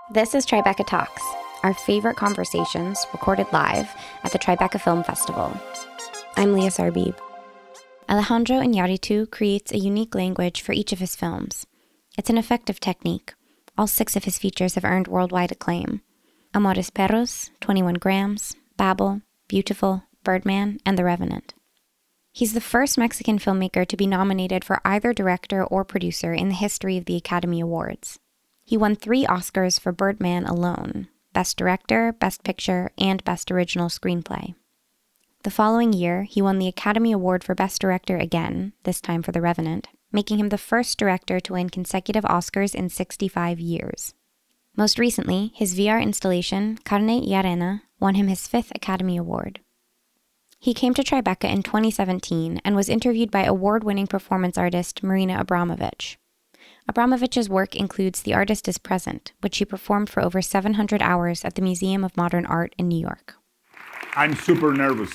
This is Tribeca Talks, our favorite conversations recorded live at the Tribeca Film Festival. I'm Leah Sarbib. Alejandro Iñárritu creates a unique language for each of his films. It's an effective technique. All 6 of his features have earned worldwide acclaim. Amores Perros, 21 Grams, Babel, Beautiful, Birdman, and The Revenant. He's the first Mexican filmmaker to be nominated for either director or producer in the history of the Academy Awards. He won 3 Oscars for Birdman alone: Best Director, Best Picture, and Best Original Screenplay. The following year, he won the Academy Award for Best Director again, this time for The Revenant, making him the first director to win consecutive Oscars in 65 years. Most recently, his VR installation, Carne y Arena, won him his 5th Academy Award. He came to Tribeca in 2017 and was interviewed by award-winning performance artist Marina Abramović. Abramović's work includes The Artist is Present, which she performed for over 700 hours at the Museum of Modern Art in New York. I'm super nervous.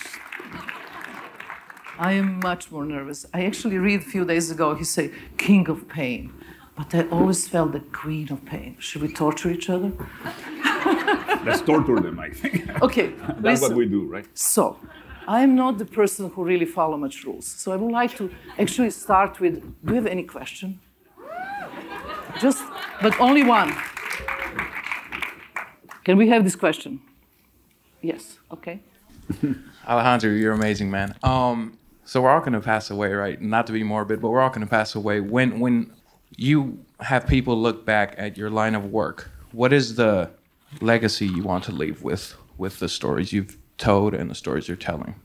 I am much more nervous. I actually read a few days ago, he said, King of Pain. But I always felt the Queen of Pain. Should we torture each other? Let's torture them, I think. Okay. That's what we do, right? So, I'm not the person who really follow much rules. So I would like to actually start with, do you have any question? But only one. Can we have this question? Yes, okay. Alejandro, you're amazing, man. So we're all going to pass away, right? Not to be morbid, but we're all going to pass away. When you have people look back at your line of work, what is the legacy you want to leave with the stories you've told and the stories you're telling?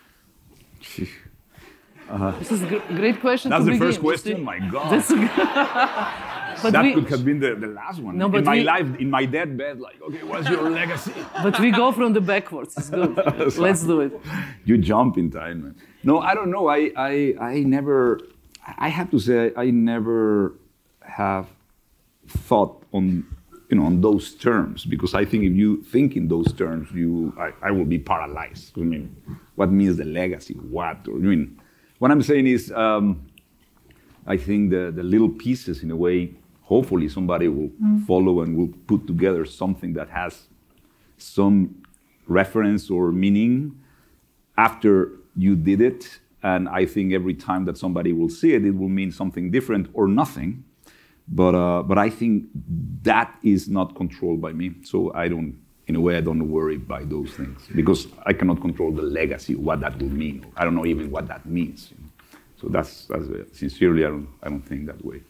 This is a great question. That's to the begin. first question? My God. But that could have been the last one. No, but in my life, in my deathbed, like, okay, what's your legacy? But we go from the backwards. It's good. Let's do it. You jump in time, man. No, I don't know. I never, I have to say, I never have thought on those terms, because I think if you think in those terms, I will be paralyzed. I mean, what means the legacy? What I'm saying is, I think the little pieces, in a way, hopefully somebody will follow and will put together something that has some reference or meaning after you did it. And I think every time that somebody will see it, it will mean something different or nothing. But I think that is not controlled by me. So I don't worry by those things, because I cannot control the legacy, what that will mean. I don't know even what that means. So that's sincerely, I don't think that way.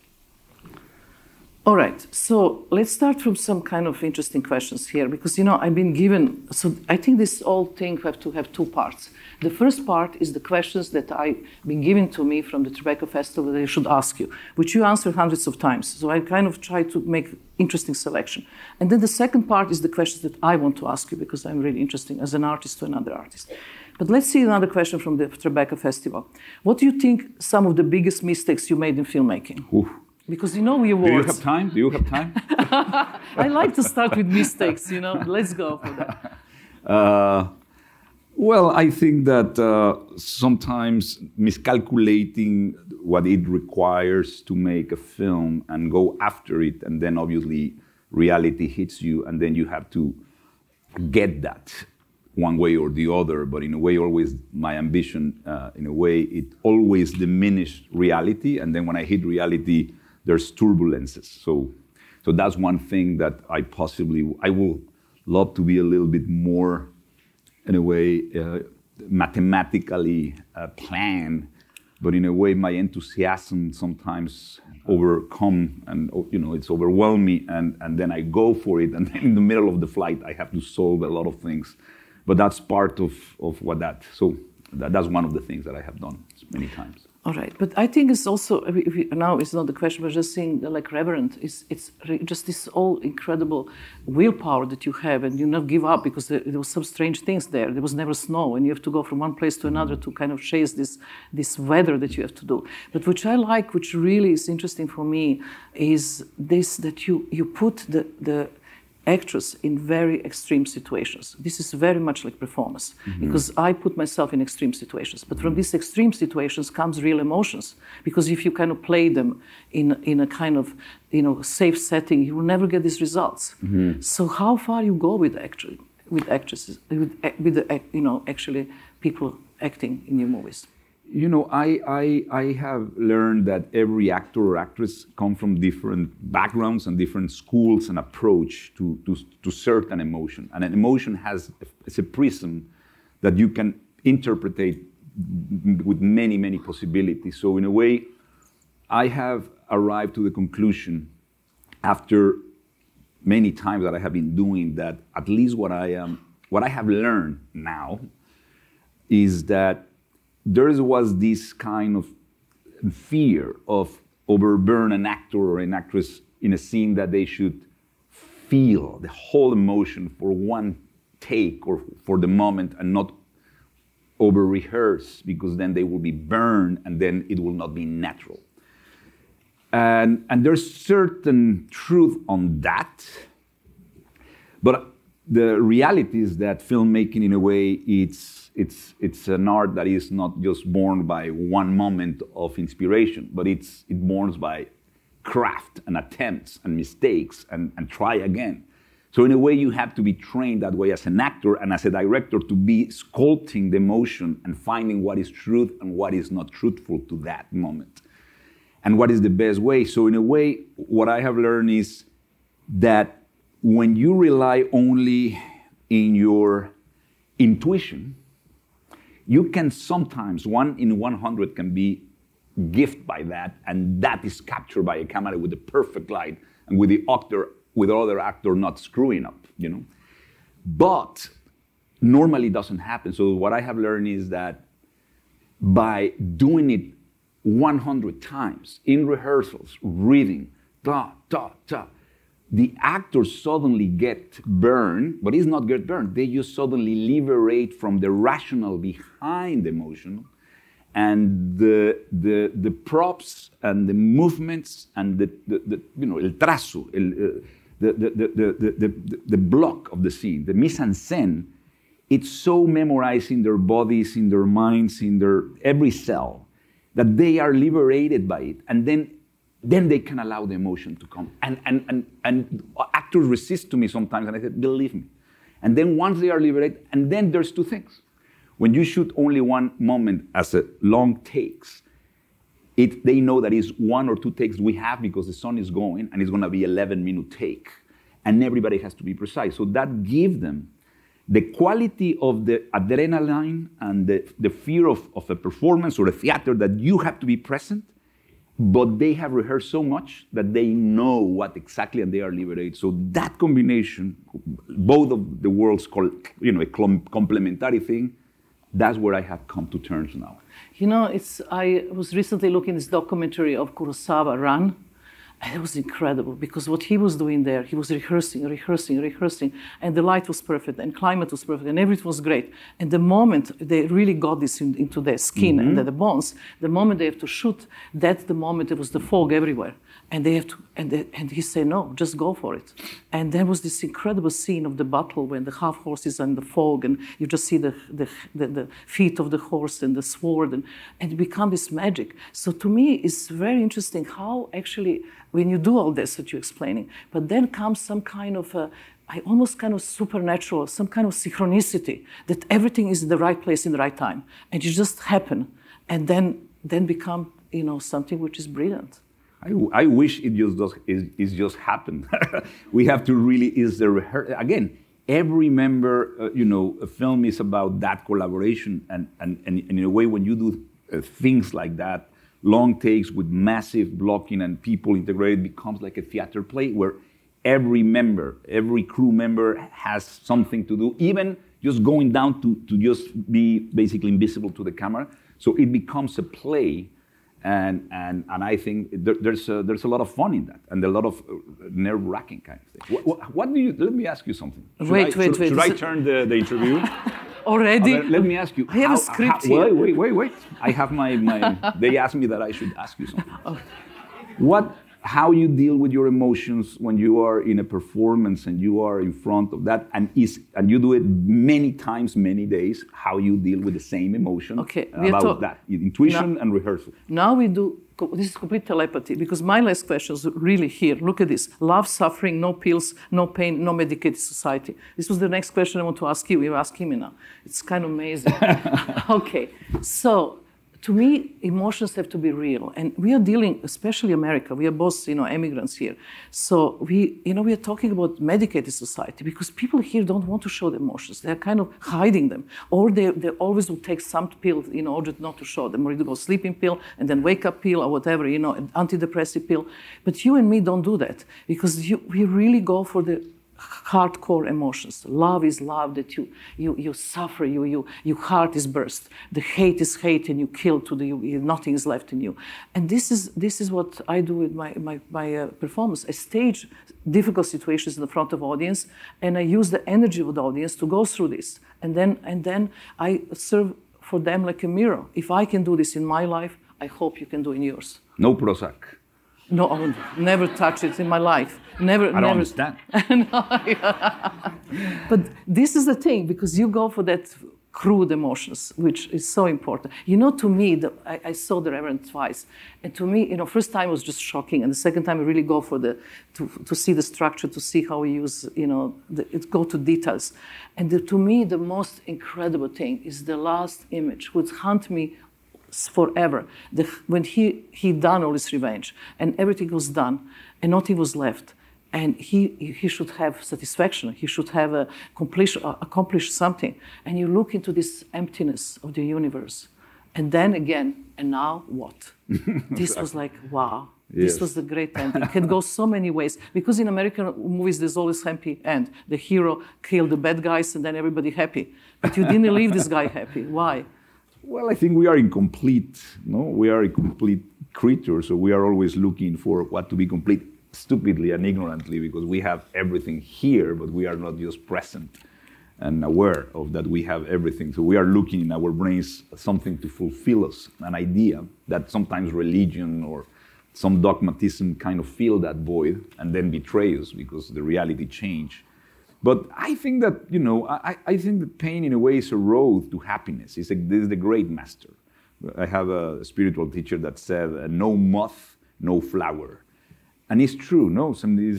All right, so let's start from some kind of interesting questions here, because, I've been given, so I think this whole thing have to have 2 parts. The first part is the questions that I've been given to me from the Tribeca Festival that I should ask you, which you answered hundreds of times. So I kind of try to make interesting selection. And then the second part is the questions that I want to ask you, because I'm really interested as an artist to another artist. But let's see another question from the Tribeca Festival. What do you think some of the biggest mistakes you made in filmmaking? Oof. Because we awards. Do you have time? I like to start with mistakes, Let's go for that. Well, I think that sometimes miscalculating what it requires to make a film and go after it, and then obviously reality hits you, and then you have to get that one way or the other. But in a way, always my ambition, in a way, it always diminished reality, and then when I hit reality, there's turbulences. So that's one thing that I will love to be a little bit more, in a way, mathematically planned, but in a way my enthusiasm sometimes overcome, and it's overwhelming, and then I go for it, and then in the middle of the flight I have to solve a lot of things. But that's part of what that's one of the things that I have done many times. All right, but I think it's also, now it's not the question, but just saying, like Reverend, it's just this all incredible willpower that you have, and you not give up, because there was some strange things there. There was never snow, and you have to go from one place to another to kind of chase this weather that you have to do. But which I like, which really is interesting for me, is this, that you put the actors in very extreme situations. This is very much like performance, because I put myself in extreme situations. But from these extreme situations comes real emotions, because if you kind of play them in a kind of safe setting, you will never get these results. So how far you go with actresses, actually people acting in your movies? I have learned that every actor or actress come from different backgrounds and different schools and approach to certain emotion. And an emotion it's a prism that you can interpret with many, many possibilities. So in a way, I have arrived to the conclusion after many times that I have been doing that, at least what I have learned now is that there was this kind of fear of overburn an actor or an actress in a scene that they should feel the whole emotion for one take or for the moment and not over-rehearse, because then they will be burned and then it will not be natural. And there's certain truth on that, but the reality is that filmmaking, in a way, it's an art that is not just born by one moment of inspiration, but it's born by craft and attempts and mistakes and try again. So in a way, you have to be trained that way as an actor and as a director to be sculpting the emotion and finding what is truth and what is not truthful to that moment, and what is the best way. So in a way, what I have learned is that when you rely only in your intuition, you can sometimes, 1 in 100 can be gifted by that, and that is captured by a camera with the perfect light and with the other actor not screwing up, But normally it doesn't happen. So what I have learned is that by doing it 100 times in rehearsals, reading, the actors suddenly get burned, but it's not get burned. They just suddenly liberate from the rational behind the emotion, and the props and the movements and el trazo, the block of the scene, the mise en scène. It's so memorized in their bodies, in their minds, in their every cell, that they are liberated by it, and then they can allow the emotion to come. And actors resist to me sometimes, and I said, believe me. And then once they are liberated, and then there's two things. When you shoot only one moment as a long takes, they know that it's 1 or 2 takes we have because the sun is going, and it's going to be 11-minute take. And everybody has to be precise. So that gives them the quality of the adrenaline and the fear of a performance or a theater that you have to be present, but they have rehearsed so much that they know what exactly, and they are liberated. So that combination, both of the worlds called, a complementary thing, that's where I have come to terms now. I was recently looking at this documentary of Kurosawa, Run, and it was incredible because what he was doing there, he was rehearsing, and the light was perfect, and climate was perfect, and everything was great. And the moment they really got this into their skin and the bones, the moment they have to shoot, that's the moment there was the fog everywhere. And they have to, and he said, no, just go for it. And there was this incredible scene of the battle when the half horse is in the fog, and you just see the feet of the horse and the sword, and it becomes this magic. So to me, it's very interesting how actually, when you do all this that you're explaining, but then comes some kind of almost kind of supernatural, some kind of synchronicity, that everything is in the right place in the right time, and it just happen, and then become something which is brilliant. I wish it just happened. We have to really again. Every member, a film is about that collaboration, and in a way, when you do things like that, long takes with massive blocking and people integrated, becomes like a theater play where every crew member has something to do, even just going down to just be basically invisible to the camera. So it becomes a play. And I think there's a lot of fun in that, and a lot of nerve-wracking kind of thing. What do you? Let me ask you something. Wait. Should I turn the interview? Already? Let me ask you. I have a script here. Wait. I have my. They asked me that I should ask you something. how you deal with your emotions when you are in a performance and you are in front of that, and you do it many times, many days, how you deal with the same emotion about that, intuition and rehearsal. Now we do, this is complete telepathy, because my last question is really here. Look at this. Love, suffering, no pills, no pain, no medicated society. This was the next question I want to ask you. You're asking me now. It's kind of amazing. Okay, so to me, emotions have to be real, and we are dealing, especially America. We are both, immigrants here. So we are talking about medicated society because people here don't want to show the emotions. They're kind of hiding them, or they always will take some pill in order not to show them, or either go sleeping pill and then wake up pill or whatever, an antidepressive pill. But you and me don't do that because we really go for the hardcore emotions. Love is love that you suffer, your heart is burst. The hate is hate, and you kill to nothing is left in you. And this is what I do with my performance. I stage difficult situations in the front of audience, and I use the energy of the audience to go through this. And then I serve for them like a mirror. If I can do this in my life, I hope you can do in yours. No Prozac. No, I would never touch it in my life. Never. I don't understand. But this is the thing, because you go for that crude emotions, which is so important. To me, I saw the Reverend twice, and to me, first time was just shocking, and the second time I really go for to see the structure, to see how we use, go to details. And to me, the most incredible thing is the last image, which haunt me forever. When he done all his revenge, and everything was done, and nothing was left. And he should have satisfaction. He should have accomplished something. And you look into this emptiness of the universe. And then again, and now what? This was like, wow. Yes. This was the great ending. It can go so many ways. Because in American movies, there's always happy end. The hero killed the bad guys and then everybody happy. But you didn't leave this guy happy. Why? Well, I think we are incomplete. We are incomplete creatures. So we are always looking for what to be complete. Stupidly and ignorantly, because we have everything here, but we are not just present and aware of that we have everything. So we are looking in our brains at something to fulfill us, an idea that sometimes religion or some dogmatism kind of fill that void and then betray us because the reality change. But I think that, I think that pain in a way is a road to happiness. This is the great master. I have a spiritual teacher that said, no moth, no flower. And it's true, no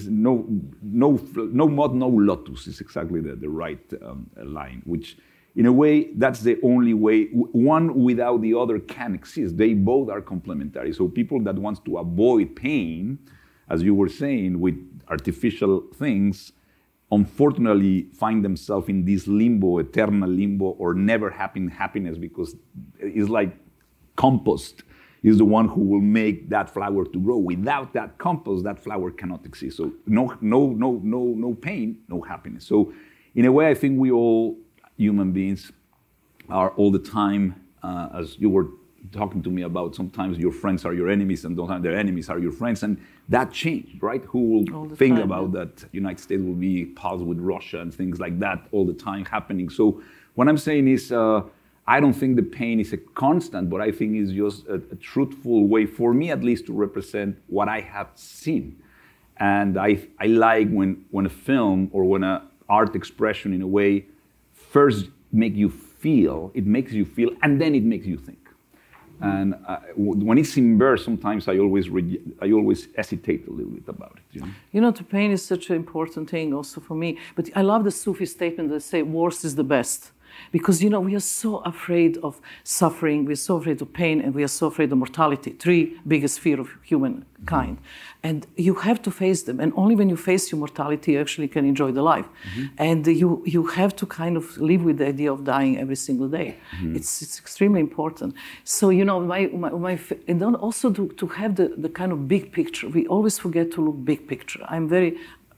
moth, no lotus is exactly the right line, which in a way, that's the only way. One without the other can exist. They both are complementary. So people that want to avoid pain, as you were saying, with artificial things, unfortunately find themselves in this limbo, eternal limbo, or never having happiness, because it's like compost is the one who will make that flower to grow. Without that compost, that flower cannot exist. So no pain, no happiness. So in a way, I think we all, human beings, are all the time, as you were talking to me about, sometimes your friends are your enemies and sometimes their enemies are your friends. And that changed, right? Who will think about that United States will be pals with Russia and things like that all the time happening. So what I'm saying is, I don't think the pain is a constant, but I think it's just a truthful way, for me at least, to represent what I have seen. And I like when a film or when an art expression, in a way, first makes you feel, and then it makes you think. And when it's in verse, sometimes I always hesitate a little bit about it. The pain is such an important thing also for me. But I love the Sufi statement that say, worse is the best. Because, we are so afraid of suffering, we are so afraid of pain, and we are so afraid of mortality, 3 biggest fears of humankind. And you have to face them. And only when you face your mortality, you actually can enjoy the life. And you have to kind of live with the idea of dying every single day. It's extremely important. So, and then also to have the kind of big picture. We always forget to look big picture. I'm very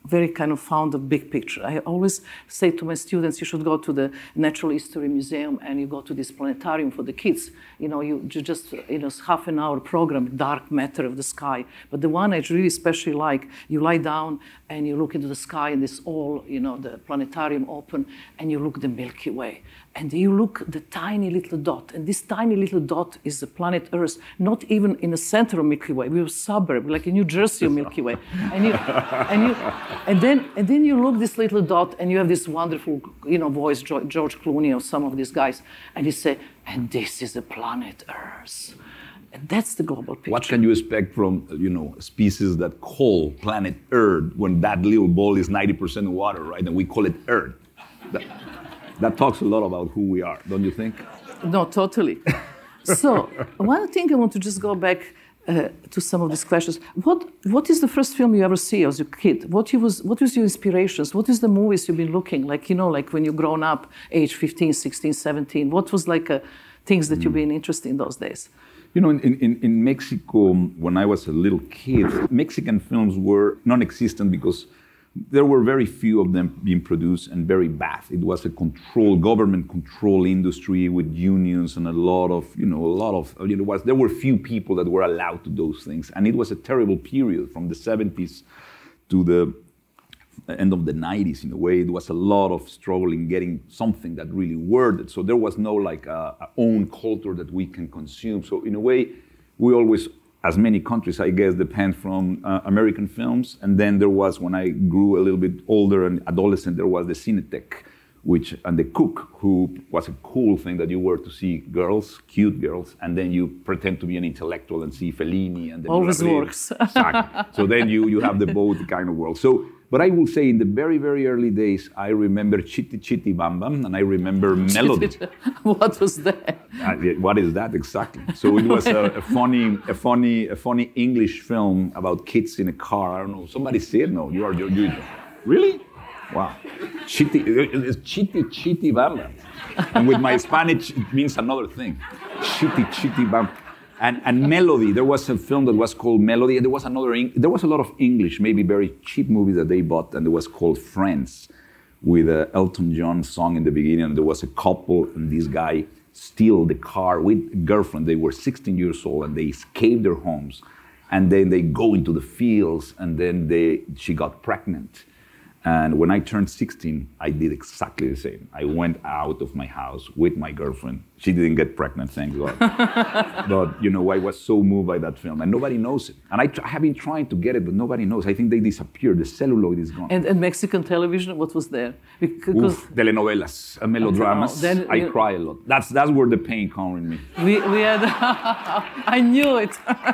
very kind of fond of big picture. I always say to my students, you should go to the Natural History Museum and you go to this planetarium for the kids. You just, half an hour program, dark matter of the sky. But the one I really especially like, you lie down and you look into the sky and it's all, the planetarium open and you look the Milky Way. And you look the tiny little dot, and this tiny little dot is the planet Earth, not even in the center of Milky Way. We're a suburb, like in New Jersey of Milky Way. And then you look this little dot, and you have this wonderful, voice, George Clooney or some of these guys, and you say, and this is the planet Earth. And that's the global picture. What can you expect from, a species that call planet Earth when that little ball is 90% water, right? And we call it Earth. That talks a lot about who we are, don't you think? No, totally. So one thing I want to just go back to some of these questions. What is the first film you ever see as a kid? What was your inspirations? What is the movies you've been looking? Like when you've grown up, age 15, 16, 17, what was things that you've been interested in those days? In Mexico, when I was a little kid, Mexican films were non-existent because there were very few of them being produced and very bad. It was a government control industry with unions and there were few people that were allowed to do those things. And it was a terrible period from the 70s to the end of the 90s in a way. It was a lot of struggle in getting something that really worked. So there was no own culture that we can consume. So in a way, we always, as many countries, I guess, depend from American films. And then there was, when I grew a little bit older and adolescent, there was the Cineteque, and the Cook, who was a cool thing that you were to see girls, cute girls, and then you pretend to be an intellectual and see Fellini. And then always works. Exactly. So then you have the both kind of world. So, but I will say in the very, very early days, I remember Chitty Chitty Bam Bam, and I remember Melody. What was that? What is that exactly? So it was a funny English film about kids in a car. I don't know. Somebody said no. You really? Wow. It's Chitty Bam Bam. And with my Spanish, it means another thing. Chitty Bam. And Melody, there was a film that was called Melody, and there was a lot of English, maybe very cheap movies that they bought, and it was called Friends, with Elton John song in the beginning, and there was a couple, and this guy steal the car with a girlfriend. They were 16 years old, and they escaped their homes, and then they go into the fields, and then she got pregnant. And when I turned 16, I did exactly the same. I went out of my house with my girlfriend. She didn't get pregnant, thank God. But, I was so moved by that film. And nobody knows it. And I have been trying to get it, but nobody knows. I think they disappeared. The celluloid is gone. And Mexican television, what was there? Because telenovelas, melodramas. I cry a lot. That's where the pain comes in me. We had... I knew it.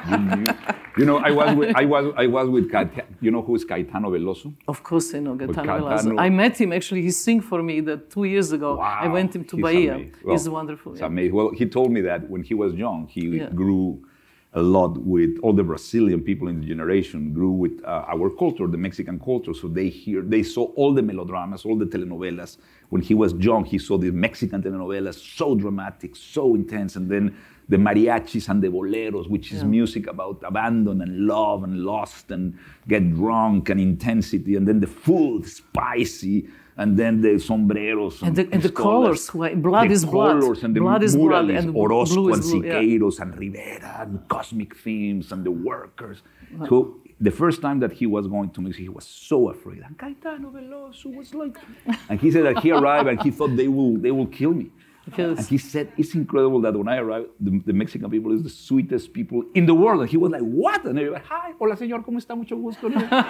You knew? I was with you know who is Caetano Veloso? Of course I know Caetano Veloso. I met him, actually. He sang for me 2 years ago. Wow. I went him to Bahia. Well, he's wonderful. It's amazing. Well, he told me that when he was young, he grew a lot with all the Brazilian people in the generation, grew with our culture, the Mexican culture. So they saw all the melodramas, all the telenovelas. When he was young, he saw the Mexican telenovelas, so dramatic, so intense. And then the mariachis and the boleros, which is music about abandon and love and lost and get drunk and intensity. And then the food, spicy. And then the sombreros and the colors, blood is blood. And the blood is blood, and Orozco and Siqueiros and Rivera and cosmic themes and the workers. Right. So the first time that he was going to Mexico, he was so afraid. And Caetano Veloso was like, and he said that he arrived and he thought they will kill me. And he said, it's incredible that when I arrived, the Mexican people is the sweetest people in the world. And he was like, what? And they were like, hi, hola, señor, ¿cómo está? Mucho gusto.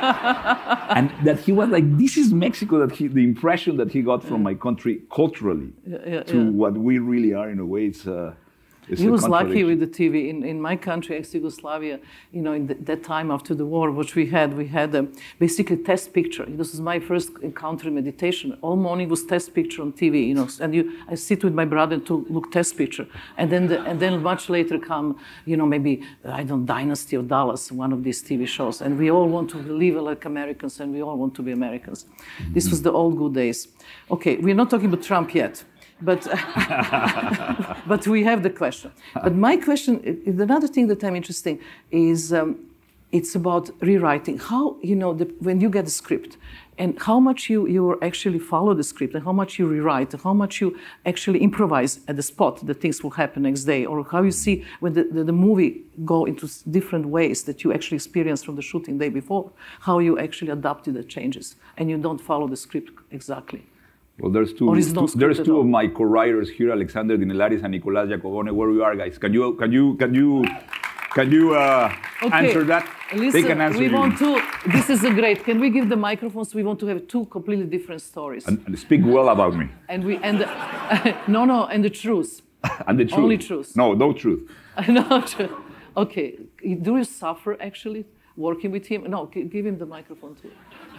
And that he was like, this is Mexico, the impression that he got from my country culturally to what we really are in a way. He was lucky with the TV. In my country, ex-Yugoslavia, in that time after the war, which we had basically test picture. This was my first encounter in meditation. All morning was test picture on TV, and I sit with my brother to look test picture. And then much later come, maybe, Dynasty of Dallas, one of these TV shows. And we all want to live like Americans, and we all want to be Americans. Mm-hmm. This was the old good days. Okay, we're not talking about Trump yet. But we have the question. But my question, another thing that I'm interested in is it's about rewriting. How, when you get a script, and how much you actually follow the script, and how much you rewrite, and how much you actually improvise at the spot that things will happen next day, or how you see when the movie go into different ways that you actually experienced from the shooting day before, how you actually adapted the changes, and you don't follow the script exactly. Well, there's two of my co-writers here, Alexander Dinelaris and Nicolas Jacobone. Where you are, guys? Can you answer that? Listen, they can answer. This is great. Can we give the microphones? We want to have two completely different stories. And speak well about me. And the truth. And the truth. Only truth. No truth. No truth. Okay. Do you suffer actually working with him? No, give him the microphone too.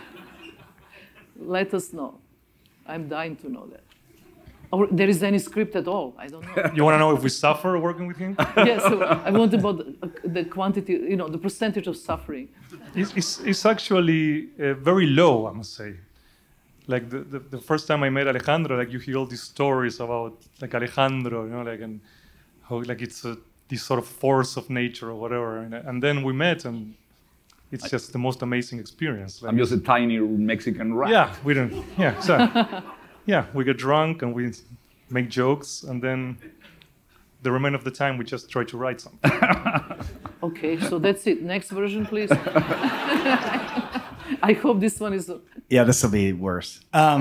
Let us know. I'm dying to know that. Or there is any script at all? I don't know. You want to know if we suffer working with him? Yes, so I want about the quantity, the percentage of suffering. It's actually very low, I must say. Like the first time I met Alejandro, like you hear all these stories about like Alejandro, and how like it's this sort of force of nature or whatever. And then we met, and it's just the most amazing experience. Like, I'm just a tiny Mexican rat. Yeah, we don't. Yeah, so we get drunk and we make jokes, and then the remainder of the time we just try to write something. Okay, so that's it. Next version, please. I hope this one is. Yeah, this will be worse.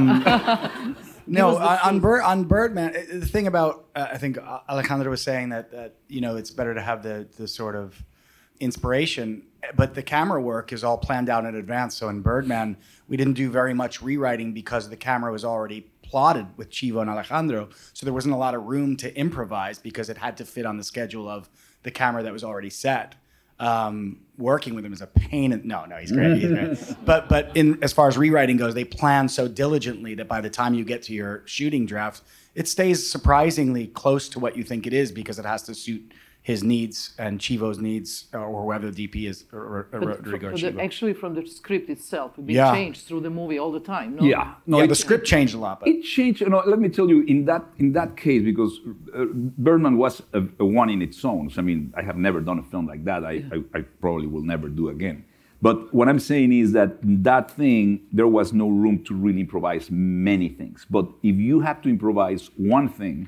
No, on Birdman, the thing about I think Alejandro was saying that it's better to have the sort of inspiration, but the camera work is all planned out in advance. So in Birdman, we didn't do very much rewriting because the camera was already plotted with Chivo and Alejandro. So there wasn't a lot of room to improvise because it had to fit on the schedule of the camera that was already set. Working with him is a pain. No, he's great. He's great. But as far as rewriting goes, they plan so diligently that by the time you get to your shooting draft, it stays surprisingly close to what you think it is because it has to suit his needs and Chivo's needs, or whoever the DP is, or Rodrigo or Chivo. Actually, from the script itself, it been changed through the movie all the time. No? Yeah, the script changed a lot. But it changed. Let me tell you, in that case, because Birdman was a one in its own. So, I mean, I have never done a film like that. I probably will never do again. But what I'm saying is that that thing, there was no room to really improvise many things. But if you have to improvise one thing,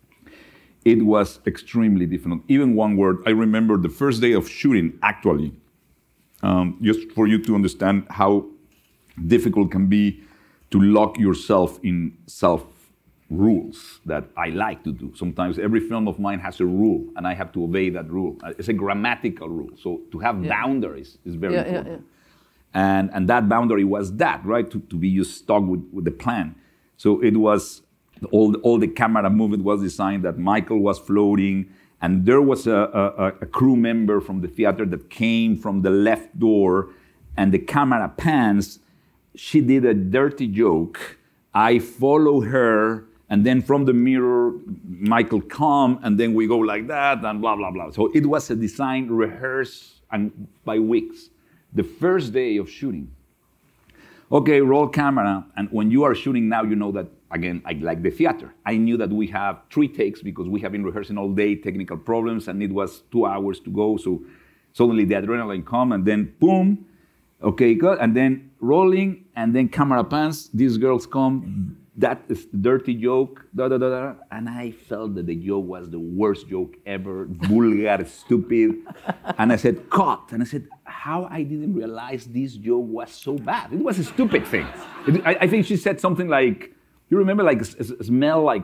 it was extremely difficult. Even one word, I remember the first day of shooting, actually, just for you to understand how difficult it can be to lock yourself in self-rules that I like to do. Sometimes every film of mine has a rule, and I have to obey that rule. It's a grammatical rule. So to have boundaries is very important. Yeah. And that boundary was that, right? To be just stuck with the plan. So it was... All the camera movement was designed that Michael was floating, and there was a crew member from the theater that came from the left door, and the camera pans. She did a dirty joke. I follow her, and then from the mirror, Michael come, and then we go like that, and blah, blah, blah. So it was a design rehearsed and by weeks. The first day of shooting. Okay, roll camera, and when you are shooting now, you know that, again, like the theater. I knew that we have 3 takes because we have been rehearsing all day, technical problems, and it was 2 hours to go. So suddenly the adrenaline come, and then boom, okay, good, and then rolling, and then camera pans. These girls come. That is dirty joke, and I felt that the joke was the worst joke ever, vulgar, stupid. And I said, cut. And I said, how I didn't realize this joke was so bad. It was a stupid thing. I think she said something like, you remember, like smell like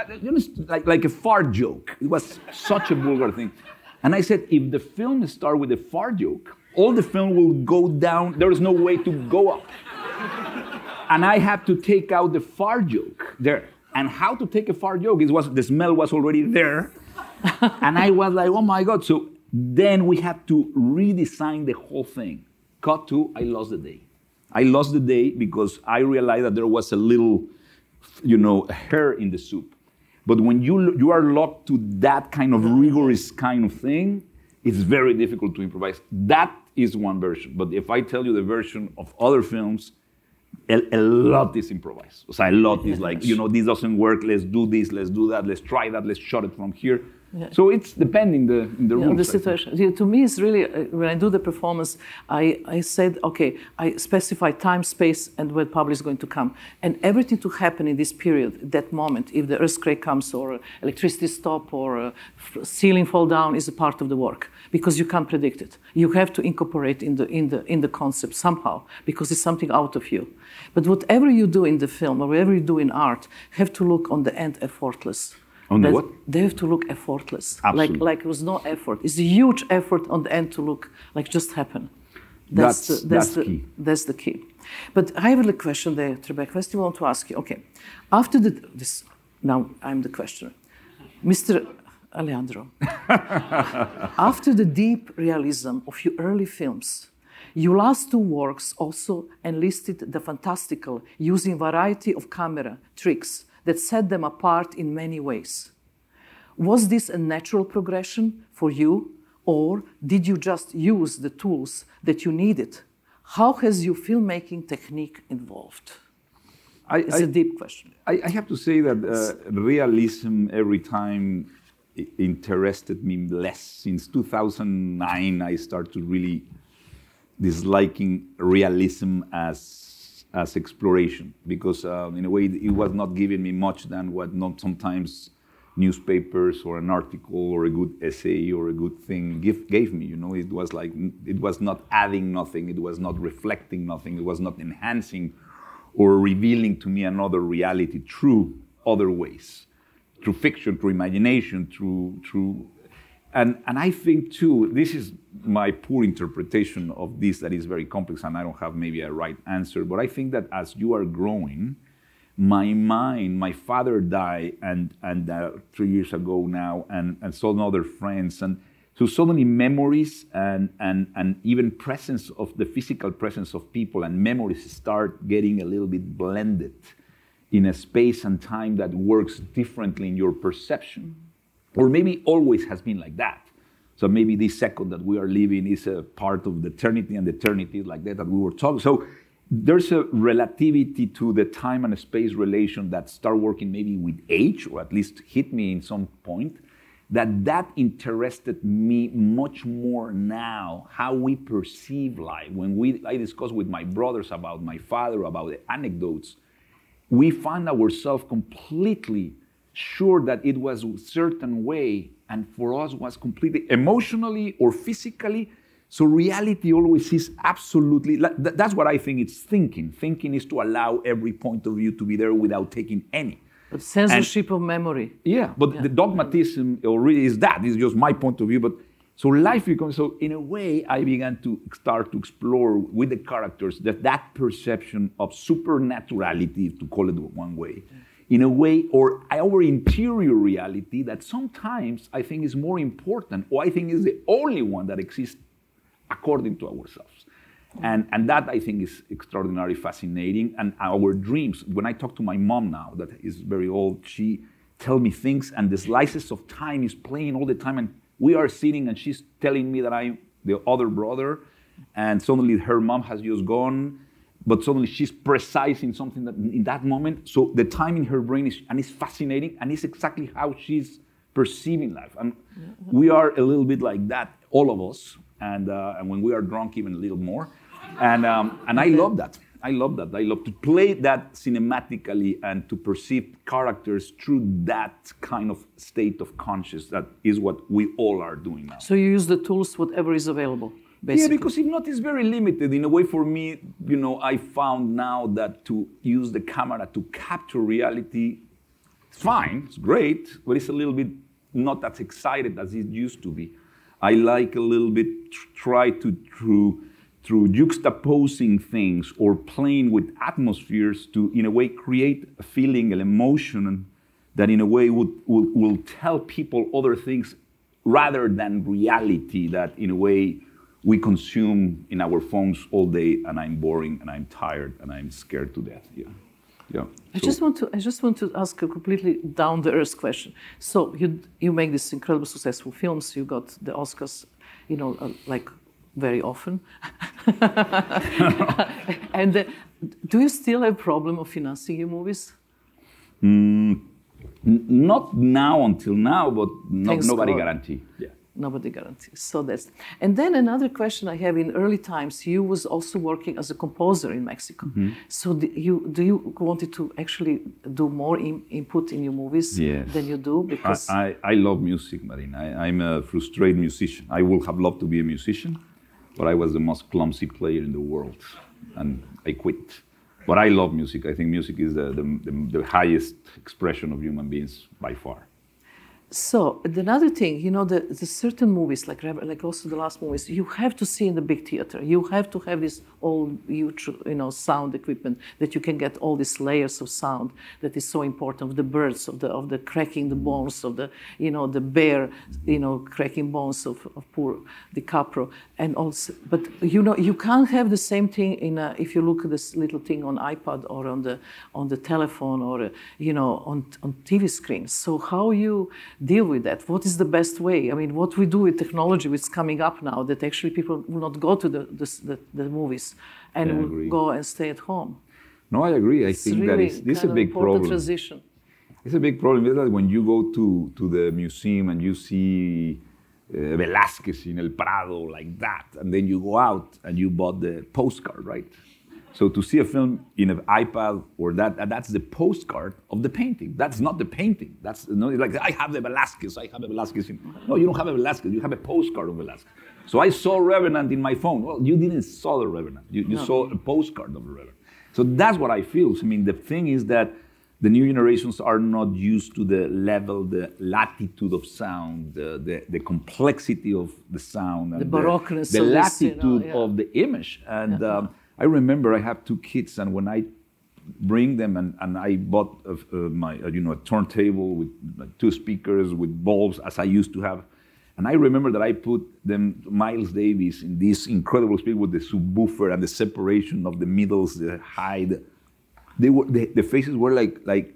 a fart joke. It was such a vulgar thing. And I said, if the film starts with a fart joke, all the film will go down. There is no way to go up. And I had to take out the fart joke there. And how to take a fart joke? The smell was already there. And I was like, oh my God. So then we had to redesign the whole thing. Cut to, I lost the day. I lost the day because I realized that there was a little, hair in the soup. But when you are locked to that kind of rigorous kind of thing, it's very difficult to improvise. That is one version. But if I tell you the version of other films, a lot is improvised. So a lot is like, this doesn't work, let's do this, let's do that, let's try that, let's shot it from here. Yeah. So it's depending the rules. The situation. To me, it's really when I do the performance, I said, okay, I specify time, space, and when public is going to come, and everything to happen in this period, that moment, if the earthquake comes or electricity stop or ceiling fall down, is a part of the work because you can't predict it. You have to incorporate in the concept somehow because it's something out of you. But whatever you do in the film or whatever you do in art, have to look on the end effortless. On the what? They have to look effortless. Absolutely. Like it was no effort. It's a huge effort on the end to look like just happen. That's key. That's the key. But I have a question there, Tribeca. First, I want to ask you. Okay, after this, now I'm the questioner, Mr. Alejandro. After the deep realism of your early films, your last two works also enlisted the fantastical, using variety of camera tricks that set them apart in many ways. Was this a natural progression for you, or did you just use the tools that you needed? How has your filmmaking technique evolved? It's a deep question. I have to say that realism every time interested me less. Since 2009, I started really disliking realism as exploration, because in a way it was not giving me much than what not sometimes newspapers or an article or a good essay or a good thing gave me. It was like, it was not adding nothing, it was not reflecting nothing, it was not enhancing or revealing to me another reality through other ways, through fiction, through imagination, through and I think too, this is my poor interpretation of this that is very complex, and I don't have maybe a right answer, but I think that as you are growing, my father died and 3 years ago now, and some other friends, and so many memories and even presence of the physical presence of people and memories start getting a little bit blended in a space and time that works differently in your perception. Or maybe always has been like that. So maybe this second that we are living is a part of the eternity, and the eternity is like that we were talking. So there's a relativity to the time and space relation that start working maybe with age, or at least hit me in some point, that interested me much more now, how we perceive life. When I discuss with my brothers about my father, about the anecdotes, we find ourselves completely sure that it was a certain way, and for us was completely emotionally or physically. So reality always is absolutely, that's what I think it's thinking. Thinking is to allow every point of view to be there without taking any. But censorship of memory. Yeah, but the dogmatism already is that. It's just my point of view. But so life becomes, so in a way, I began to start to explore with the characters that perception of supernaturality, to call it one way, in a way, or our interior reality that sometimes I think is more important, or I think is the only one that exists according to ourselves. And that I think is extraordinarily fascinating. And our dreams, when I talk to my mom now, that is very old, she tells me things, and the slices of time is playing all the time, and we are sitting and she's telling me that I'm the other brother, and suddenly her mom has just gone, but suddenly she's precise in something that in that moment. So the time in her brain is, and it's fascinating, and it's exactly how she's perceiving life. And we are a little bit like that, all of us, and when we are drunk, even a little more. And I love that. I love that. I love to play that cinematically and to perceive characters through that kind of state of conscious. That is what we all are doing now. So you use the tools, whatever is available, basically. Yeah, because if not, it's very limited. In a way, for me, I found now that to use the camera to capture reality, it's fine, it's great, but it's a little bit not as excited as it used to be. I like a little bit try to through juxtaposing things or playing with atmospheres to, in a way, create a feeling, an emotion that, in a way, will tell people other things rather than reality that, in a way, we consume in our phones all day, and I'm boring, and I'm tired, and I'm scared to death. Yeah. I just want to ask a completely down-the-earth question. So you make these incredible successful films. You got the Oscars, like very often. And do you still have a problem of financing your movies? Not now until now, but nobody guarantee. Yeah. Nobody guarantees. So that's. And then another question I have: in early times, you was also working as a composer in Mexico. Mm-hmm. So do you wanted to actually do more input in your movies than you do? Because I love music, Marina. I'm a frustrated musician. I would have loved to be a musician, but I was the most clumsy player in the world, and I quit. But I love music. I think music is the highest expression of human beings by far. So another thing, the certain movies, like also the last movies, you have to see in the big theater. You have to have this all huge, sound equipment that you can get all these layers of sound that is so important. Of the birds, of the cracking the bones, of the bear, cracking bones of poor DiCaprio, and also. But you can't have the same thing if you look at this little thing on iPad or on the telephone or on TV screens. So how you deal with that? What is the best way? I mean, what we do with technology, which is coming up now, that actually people will not go to the movies and will go and stay at home. No, I agree. I think really that this is a big problem. Transition. It's a big problem. Is that when you go to the museum and you see Velázquez in El Prado like that, and then you go out and you bought the postcard, right? So to see a film in an iPad or that's the postcard of the painting. That's not the painting. That's like I have the Velázquez. No, you don't have a Velázquez. You have a postcard of Velázquez. So I saw Revenant in my phone. Well, you didn't saw the Revenant. You saw a postcard of the Revenant. So that's what I feel. I mean, the thing is that the new generations are not used to the level, the latitude of sound, the complexity of the sound, and the baroqueness, the latitude of the image. And I remember I have two kids, and when I bring them and I bought a turntable with like, two speakers with bulbs as I used to have, and I remember that I put them Miles Davis in this incredible speaker with the subwoofer and the separation of the middles, the high. The faces were like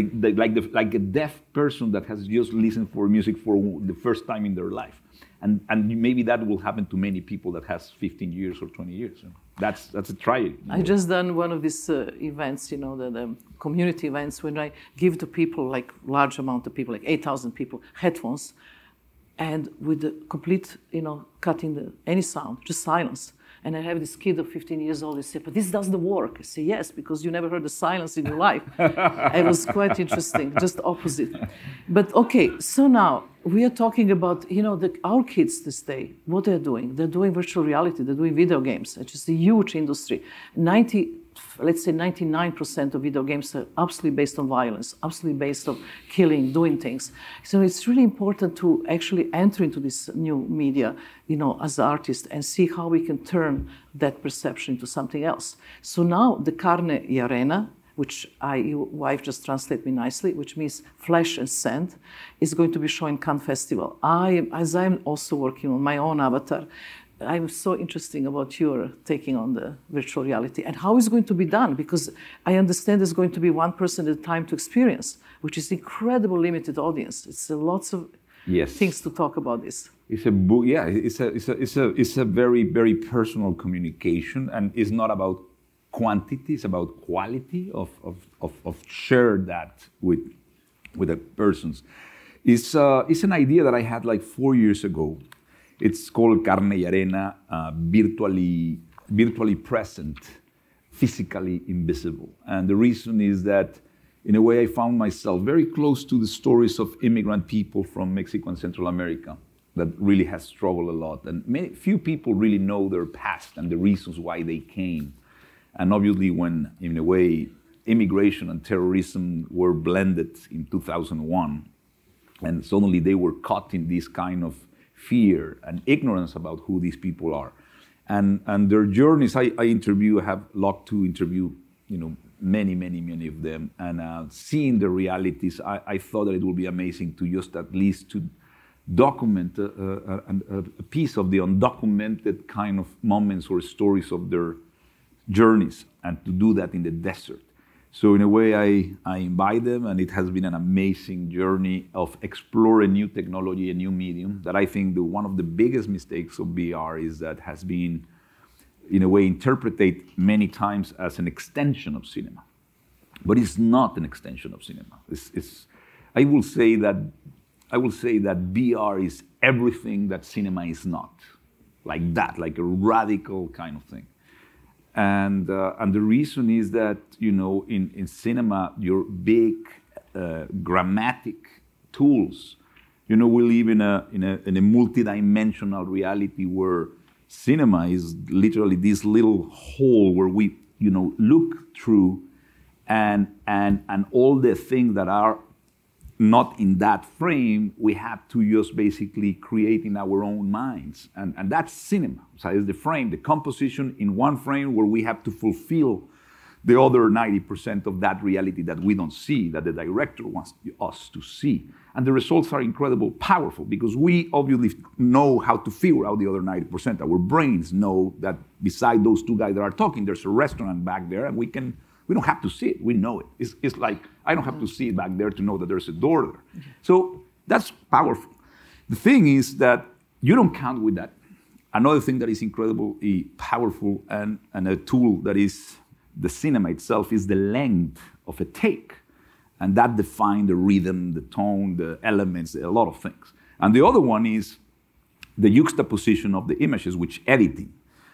a deaf person that has just listened for music for the first time in their life. And maybe that will happen to many people that has 15 years or 20 years. That's a tragedy. I just done one of these events, the community events, when I give to people, like large amount of people, like 8,000 people, headphones, and with the complete, cutting any sound, just silence. And I have this kid of 15 years old, he said, but this doesn't work. I say, yes, because you never heard the silence in your life. It was quite interesting, just opposite. But okay, so now we are talking about, our kids this day, what they're doing. They're doing virtual reality, they're doing video games, which is a huge industry. 99% of video games are absolutely based on violence, absolutely based on killing, doing things. So it's really important to actually enter into this new media, as artists and see how we can turn that perception into something else. So now the carne y arena, which your wife just translated me nicely, which means flesh and sand, is going to be shown in Cannes Festival. As I'm also working on my own avatar, I'm so interested about your taking on the virtual reality and how it's going to be done, because I understand there's going to be one person at a time to experience, which is incredible limited audience. It's lots of things to talk about this. It's a book, it's a very, very personal communication, and it's not about quantity, it's about quality of share that with the persons. It's an idea that I had like 4 years ago. It's called Carne y Arena, virtually present, physically invisible. And the reason is that, in a way, I found myself very close to the stories of immigrant people from Mexico and Central America that really has struggled a lot. And few people really know their past and the reasons why they came. And obviously when, in a way, immigration and terrorism were blended in 2001, and suddenly they were caught in this kind of fear and ignorance about who these people are. And their journeys, I have luck to interview, many of them. And seeing the realities, I thought that it would be amazing to just at least to document a piece of the undocumented kind of moments or stories of their journeys, and to do that in the desert. So in a way, I invite them, and it has been an amazing journey of exploring new technology, a new medium, that I think one of the biggest mistakes of VR is that has been, in a way, interpreted many times as an extension of cinema. But it's not an extension of cinema. I will say that VR is everything that cinema is not, like that, like a radical kind of thing. And the reason is that, you know, in cinema, your big grammatic tools, you know, we live in a multi-dimensional reality where cinema is literally this little hole where we, you know, look through, and all the things that are not in that frame, we have to just basically create in our own minds. And that's cinema. So it's the frame, the composition in one frame where we have to fulfill the other 90% of that reality that we don't see, that the director wants us to see. And the results are incredibly powerful because we obviously know how to figure out the other 90%. Our brains know that beside those two guys that are talking, there's a restaurant back there, and we don't have to see it, we know it. It's like, I don't have to see it back there to know that there's a door there. So that's powerful. The thing is that you don't count with that. Another thing that is incredibly powerful and a tool that is the cinema itself is the length of a take. And that defines the rhythm, the tone, the elements, a lot of things. And the other one is the juxtaposition of the images, which editing.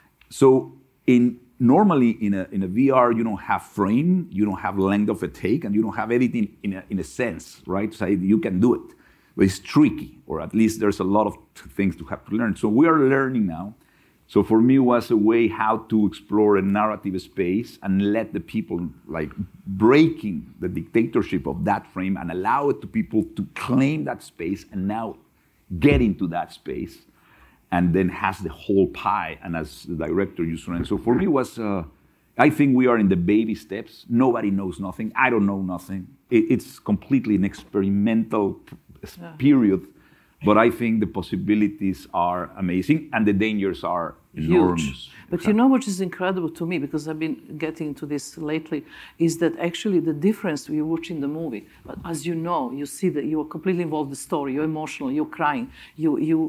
So normally in a VR, you don't have frame, you don't have length of a take, and you don't have editing in a sense, right? So you can do it, but it's tricky, or at least there's a lot of things to have to learn. So we are learning now. So for me, it was a way how to explore a narrative space and let the people, like, breaking the dictatorship of that frame and allow it to people to claim that space and now get into that space, and then has the whole pie, and as the director, you surrender. So for me, it was, I think we are in the baby steps. Nobody knows nothing. I don't know nothing. It's completely an experimental period, but I think the possibilities are amazing, and the dangers are enormous. Huge. But you know what is incredible to me, because I've been getting into this lately, is that actually the difference you're watching the movie, but as you know, you see that you are completely involved in the story, you're emotional, you're crying, you